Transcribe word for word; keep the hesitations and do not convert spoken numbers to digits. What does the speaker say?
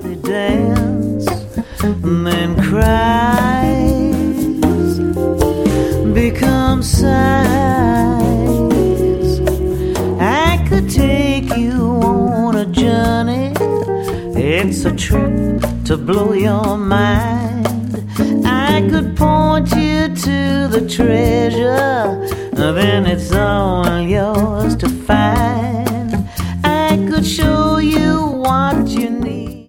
they dance and then cries become sighs. I could take you on a journey. It's a trip to blow your mind. I could point you to the treasure, then it's all